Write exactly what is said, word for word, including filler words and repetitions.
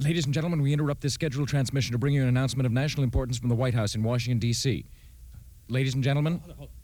Ladies and gentlemen, we interrupt this scheduled transmission to bring you an announcement of national importance from the White House in Washington, D C. Ladies and gentlemen... Hold on, hold on.